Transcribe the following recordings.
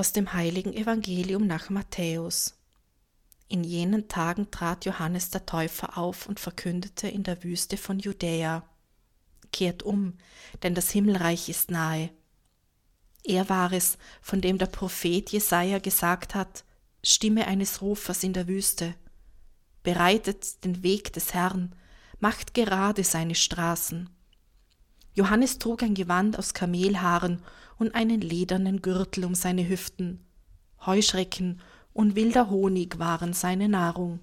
Aus dem heiligen Evangelium nach Matthäus. In jenen Tagen trat Johannes der Täufer auf und verkündete in der Wüste von Judäa: Kehrt um, denn das Himmelreich ist nahe. Er war es, von dem der Prophet Jesaja gesagt hat: Stimme eines Rufers in der Wüste. Bereitet den Weg des Herrn, macht gerade seine Straßen. Johannes trug ein Gewand aus Kamelhaaren und einen ledernen Gürtel um seine Hüften. Heuschrecken und wilder Honig waren seine Nahrung.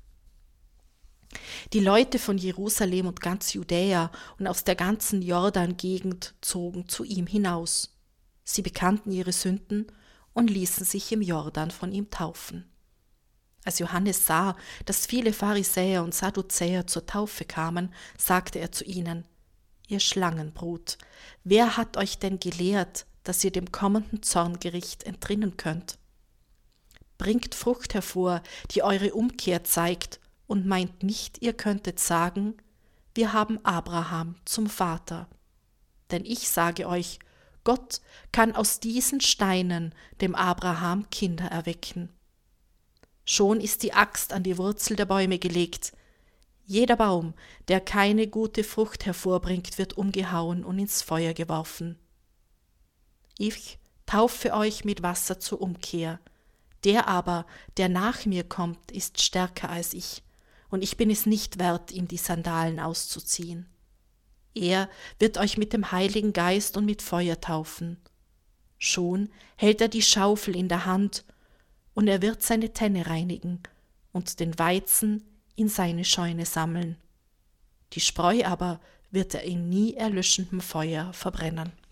Die Leute von Jerusalem und ganz Judäa und aus der ganzen Jordan-Gegend zogen zu ihm hinaus. Sie bekannten ihre Sünden und ließen sich im Jordan von ihm taufen. Als Johannes sah, dass viele Pharisäer und Sadduzäer zur Taufe kamen, sagte er zu ihnen: Ihr Schlangenbrut, wer hat euch denn gelehrt, dass ihr dem kommenden Zorngericht entrinnen könnt? Bringt Frucht hervor, die eure Umkehr zeigt, und meint nicht, ihr könntet sagen: Wir haben Abraham zum Vater. Denn ich sage euch, Gott kann aus diesen Steinen dem Abraham Kinder erwecken. Schon ist die Axt an die Wurzel der Bäume gelegt. Jeder Baum, der keine gute Frucht hervorbringt, wird umgehauen und ins Feuer geworfen. Ich taufe euch mit Wasser zur Umkehr. Der aber, der nach mir kommt, ist stärker als ich, und ich bin es nicht wert, ihm die Sandalen auszuziehen. Er wird euch mit dem Heiligen Geist und mit Feuer taufen. Schon hält er die Schaufel in der Hand, und er wird seine Tenne reinigen und den Weizen in seine Scheune sammeln. Die Spreu aber wird er in nie erlöschendem Feuer verbrennen.